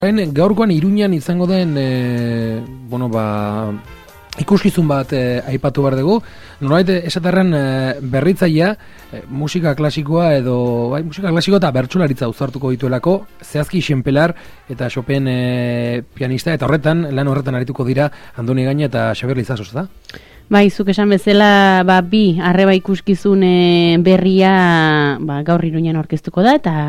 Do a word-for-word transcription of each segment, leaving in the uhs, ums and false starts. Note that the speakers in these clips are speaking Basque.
Gaurkoan Iruñan izango den e, bueno, ba, ikuskizun bat e, aipatu behar dugu. Nolait esaterren e, berritzailea e, musika klasikoa edo bai, musika klasikoa eta bertsolaritza uzartuko dituelako, zehazki Xenpelar eta Chopin e, pianista, eta horretan, lan horretan arituko dira Andoni Egaña eta Xabier Lizazos, da? Bai, zuk esan bezala, ba, bi arreba ikuskizun berria ba, gaur Iruñan aurkeztuko da, eta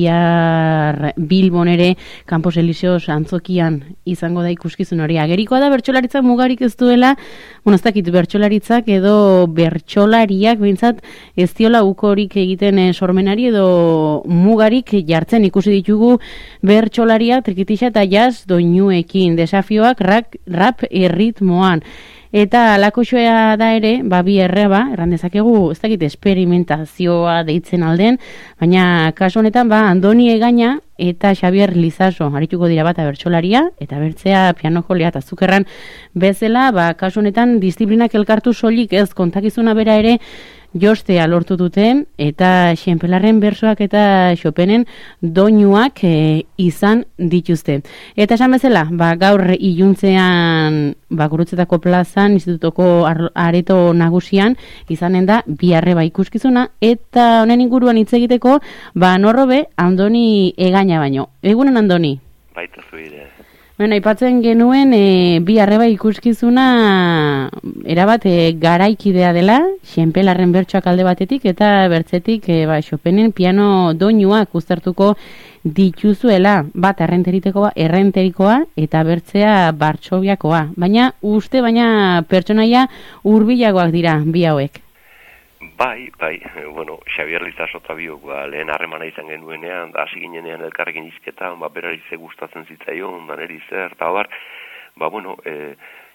bihar Bilbon ere Campos Elíseos antzokian izango da ikuskizun hori. Agerikoa da bertsolaritzak mugarik ez duela, bueno, ez dakit bertsolaritzak edo bertsolariak behintzat ez diola ukorik egiten eh, sormenari edo mugarik jartzen. Ikusi ditugu bertsolariak trikitixa eta jazz doinuekin, desafioak rap, rap erritmoan. Eta alakoxoa da ere, ba, bi erreba, erran dezakegu, ez dakit esperimentazioa deitzen alden, baina kasu honetan, ba, Andoni Egaña eta Xabier Lizaso arituko dira bata bertsolaria, eta bertzea piano jolea eta zukerran bezala, ba, kasu honetan disiplinak elkartu soilik ez kontakizuna bera ere jostea lortu dute, eta Xenpelarren bersoak eta Chopinen doinuak e, izan dituzte. Eta esan bezala, ba, gaur iluntzean ba, Gurutzetako plazan, institutoko areto nagusian, izanen da bi arreba ikuskizuna, eta honen inguruan hitz egiteko, ba, norrobe Andoni Egaña baino. Egunen, Andoni? Baita zuire. Bueno, aipatzen genuen e, bi arreba ikuskizuna erabat e, garaikidea dela, Xenpelarren bertsoak alde batetik eta bertzetik e, ba, Chopinen piano doinuak uztartuko dituzuela, bat errenteritekoa, errenterikoa eta bertzea Bartxobiakoa. Baina uste baina pertsonaia hurbilagoak dira bi hauek. Bai, bai, bueno, Xabier Lizaso eta biok, ba, lehen harremana izan genuenean, da hasi ginenean elkarrekin izketan, ba, berari ze gustatzen zitzaion, daneri zer, eta bar, ba, bueno, e,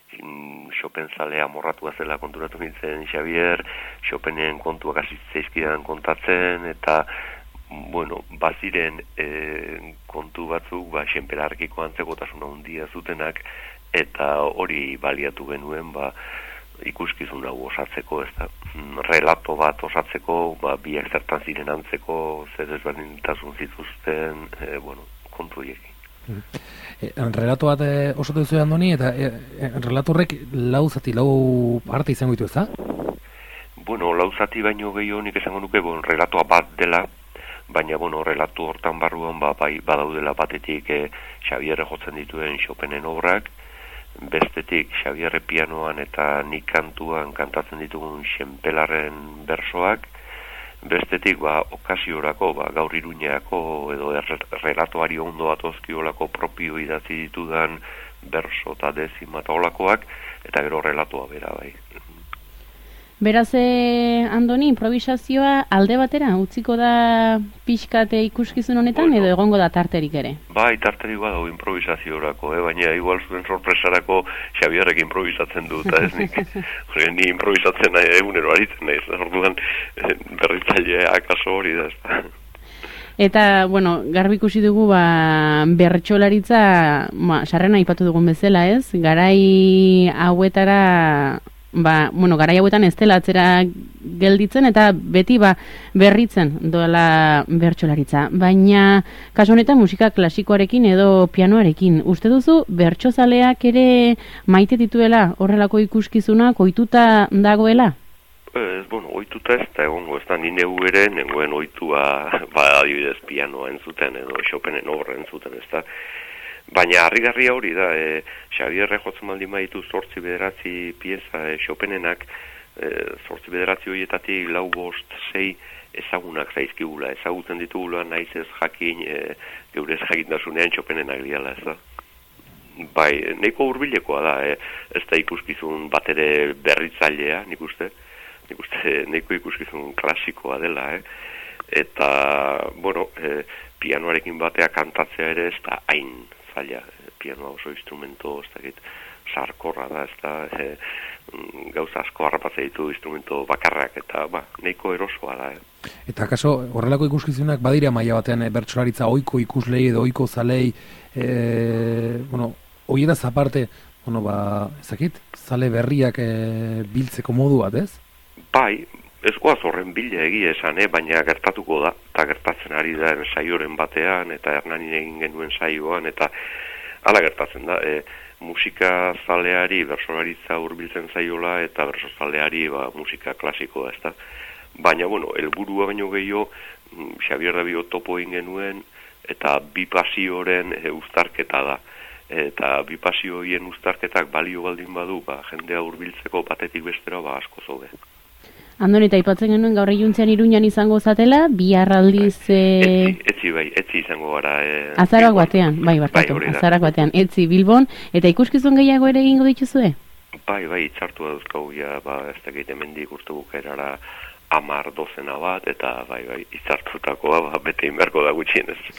Chopin zalea morratua zela konturatu nintzen Xabier, Chopinen kontuak azitzeizkidan kontatzen, eta, bueno, baziren e, kontu batzuk, ba, Xenpelarrekiko antzekotasuna handia zutenak, eta hori baliatu genuen, ba, ikuskizun hau osatzeko, ez da, relato bat osatzeko, ba, biak zertan ziren antzeko, zer ezberdintasun zituzten, e, bueno, kontu hiekin. E, relato bat e, osatu duzu Andoni, eta e, e, relato horrek lau zati, lau parte izango ditu, ez da? Bueno, lau zati baino gehiago nik esango nuke, bon, relatoa bat dela, baina, bueno, relatu hortan barruan, ba, bai, badaudela batetik e, Xabierre jotzen dituen Chopinen obrak, bestetik Xabierre pianoan eta nik kantuan kantatzen ditugun Xenpelarren bersoak, bestetik ba, okasiorako, ba, gaur Iruñako edo er, relatoari ondo atozkiolako propio idatzi ditudan berso eta dezima eta olakoak, eta gero relatoa bera bai. Beraz, eh, Andoni, improvisazioa alde batera, utziko da pixkate ikuskizun honetan, bueno, edo egongo da tarterik ere? Bai, tarterik badago improvisaziorako, eh? Baina igual zuen sorpresarako Xabierrek improvisatzen du, eta ez nik, ni improvisatzen nahi, egunero aritzen nahi, orduan berritzailea akaso hori da, ez. Eta, bueno, garbi ikusi dugu, ba, bertsolaritza, ma, sarrena aipatu dugun bezala, ez? Garai hauetara... Ba, bueno, garai hauetan ez dela atzera gelditzen eta beti ba berritzen doela bertsolaritza. Baina kasu honetan musika klasikoarekin edo pianoarekin. Uste duzu bertsozaleak ere maite dituela horrelako ikuskizunak ohituta dagoela? Ez, bueno, ohituta ez da egongo, ez da nine ere nengoen ohitua, ba, adibidez pianoa entzuten edo Chopinen obra entzuten, ez da. Baina harrigarria hori da, e, Xabierre jotzen baldin baditu zortzi bederatzi pieza e, Chopinenak, e, zortzi bederatzi horietatik lau bost sei ezagunak zaizkigula, ezagutzen ditugula naiz ez jakin, e, geure ez jakintasunean Chopinenak diala, ez da. Bai, nahiko hurbilekoa da, e, ez da ikuskizun bat ere berritzailea, nik uste, nik uste nahiko ikuskizun klasikoa dela, eh? Eta, bueno, e, pianoarekin batea kantatzea ere ez da hain zaila, pianoa oso instrumento, ez dakit, sarkorra da, ez da, e, gauza asko harrapatzea ditu instrumento bakarrak, eta, ba, nahiko erosoa da, eh. Eta kaso, horrelako ikuskizunak badira maila batean e, bertsolaritza ohiko ikuslei edo ohiko zalei, e, bueno, horietaz aparte, bueno, ba, ez dakit, zale berriak e, biltzeko modu bat, ez? Bai, Ez goaz horren bila egia esan, eh? Baina gertatuko da, eta gertatzen ari da saioren batean, eta Hernanin egin genuen saioan, eta hala gertatzen da, e, musika zaleari bersolaritza hurbiltzen zaiola, eta bersozaleari ba, musika klasikoa, ez da. Baina, bueno, helburua baino gehiago, Xabier Dabio topo egin genuen, eta bi pasioren e, uztarketa da. Eta bi pasio horien uztarketak balio baldin badu, ba, jendea hurbiltzeko batetik bestera ba, asko zobe. Andoni, eta aipatzen genuen gaur eguntzean Iruñan izango zatela, bihar aldiz... Etzi, etzi, bai, etzi izango gara... E, azarak batean, bai, barkatu, bai, azarak batean, etzi Bilbon, eta ikuskizun gehiago ere egingo dituzue? Bai, bai, itzartu da duzkau, ja, ba, ez da gehiago mendik urte bukaerara amar dozena bat, eta bai, bai, itzartutakoa, ba, bete inberko da gutxien ez.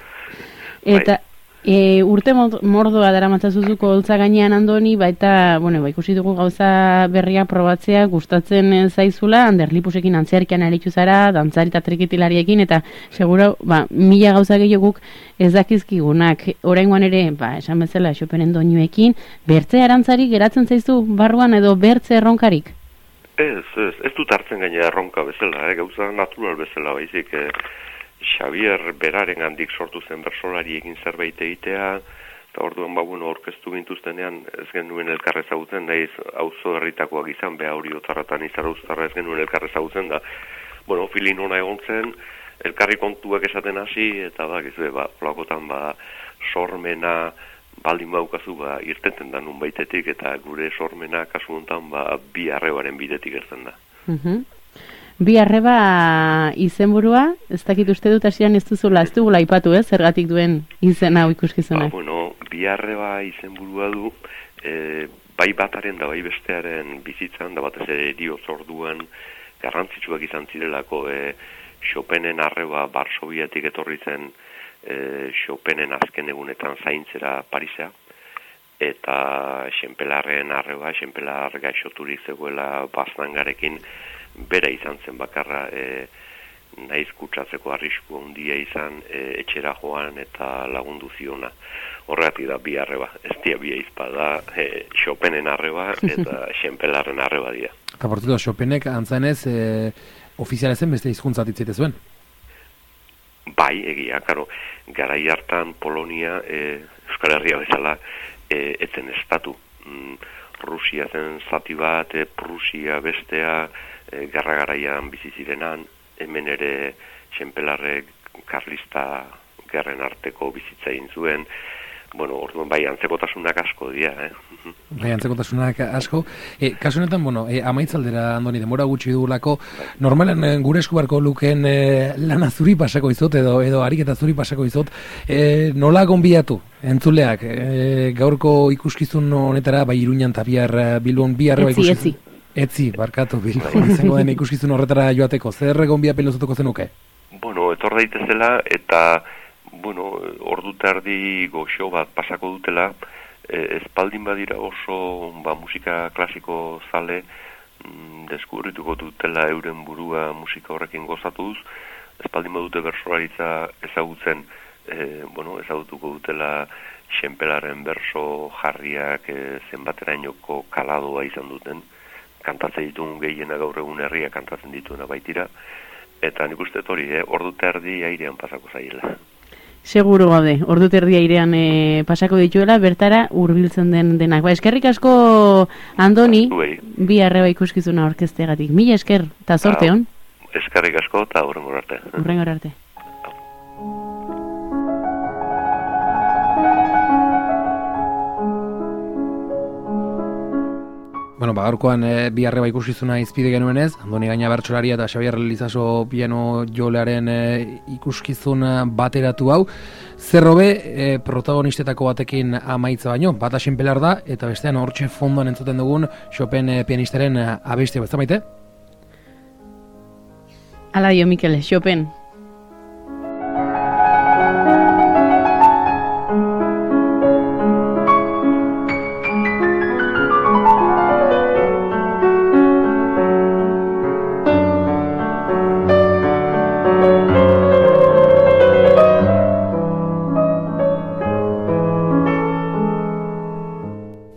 Eta... Bai. E, urte mordoa dara matzazuzuk holtza gainean Andoni, baita, bueno, ba, ikusi dugu gauza berria probatzea, gustatzen zaizula, Anderlipusekin antzearkian aritzu zara, dantzari eta trikitilariekin, eta segura, ba, mila gauza gehiaguk ez dakizkigunak. Oraingoan ere, ba, esan bezala, Chopinen doinuekin, bertze arantzari geratzen zaizu barruan edo bertze erronkarik? Ez, ez, ez dut hartzen gaina erronka bezala, eh, gauza natural bezala, baizik, eh, Xabier beraren handik sortu zen bersolari egin zerbait egitea, eta orduan ba, bueno, orkestu gintuztenean ez genuen elkarre ezagutzen, naiz auzo herritakoak izan, beha hori otarratan izara uztarra ez genuen elkarre ezagutzen da, bueno, filin ona egon zen, elkarri kontuak esaten hasi, eta ba, gizue, ba, polakotan ba, sormena baldin baukazu, ba, irteten da nun baitetik, eta gure sormena kasu honetan ba, bi arrebaren bidetik ertzen da. Mhm. Bi arreba izenburua, ez dakit uste dut hasian ez duzula, ez dugula aipatu, ez, zergatik duen izen hau ikuskizunak. Ba, bueno, bi arreba izenburua du, e, bai bataren da bai bestearen bizitzan, da batez ere erioz orduan garrantzitsuak izan zirelako, e, Chopinen arreba Varsoviatik etorri zen e, Chopinen azken egunetan zaintzera Parisea, eta Xenpelarren arreba, Xenpelar gaixoturik zegoela Baznangarekin, bera izan zen bakarra e, naiz kutsatzeko arrisku handia izan e, etxera joan eta lagundu ziona. Horregatik da bi arreba, ez dia bi aizpa da e, Chopinen arreba eta Xenpelarren arreba dira. Eta portziko, Chopinek antzanez e, ofizialezen beste hizkuntza ditzeite zuen? Bai, egia, karo, garai hartan Polonia, e, Euskal Herria bezala, e, etzen estatu. Mm, Rusia zen zati bat, e, Prusia bestea, E, garra garaian bizi zirenan, hemen ere Xenpelarrek karlista gerren arteko bizitza egin zuen, bueno, orduan bai antzekotasunak asko dira, eh? Bai, antzekotasunak asko. E, kasu honetan, bueno, e, amaitzaldera, Andoni, denbora gutxi dugulako, normalan e, gure eskubarko luken e, lana zuri pasako izot, edo, edo ariketa zuri pasako izot, e, nola gonbiatu, entzuleak, e, gaurko ikuskizun honetara, bai Iruñan eta bihar Bilbon, bihar bai ikuskizun. Etzi, Etzi, barkatu, Bilbon, izango den ikuskizun horretara joateko, zer egon bia pelozutuko zenuke? Bueno, etor daitezela, eta, bueno, ordu terdi goxo bat pasako dutela, e, espaldin badira oso, ba, musika klasiko zale, mm, deskubrituko dutela euren burua musika horrekin gozatuz, espaldin badute bersolaritza ezagutzen, e, bueno, ezagutuko dutela Xenpelarren berso jarriak e, zenbaterainoko kaladoa izan duten, kantatzen dituen gehiena gaur egun herria kantatzen dituena baitira, eta nik uste hori, eh, ordu terdi airean pasako zaiela. Seguro gaude, ordu terdi airean e, pasako dituela, bertara hurbiltzen den denak. Ba, eskerrik asko, Andoni, bi arreba ikuskizuna orkestegatik. Mila esker, eta zorte hon? Eskerrik asko, eta hurrengor arte. Hurrengor arte. Bueno, ba, gaurkoan e, bi arreba ikuskizuna izpide genuenez, Andoni Gaina bertsolaria eta Xabier Lizaso piano jolearen e, ikuskizun bateratu hau, zerrobe e, protagonistetako batekin amaitza baino, bata Xenpelar da, eta bestean hortxe fondoan entzuten dugun Chopin e, pianistaren abestia, ez da maite? Ala dio, Mikel, Chopin.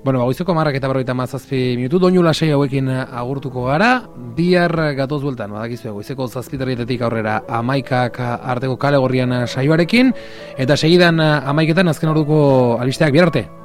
Bueno, ba, goizeko marrak eta berroita mazazpi minutu, doinu lasei hauekin agurtuko gara, bihar gatoz bueltan, badakizue, goizeko zazpitarrietetik aurrera amaikak arteko kale gorrian saioarekin, eta segidan amaiketan azken orduko alisteak bihar arte.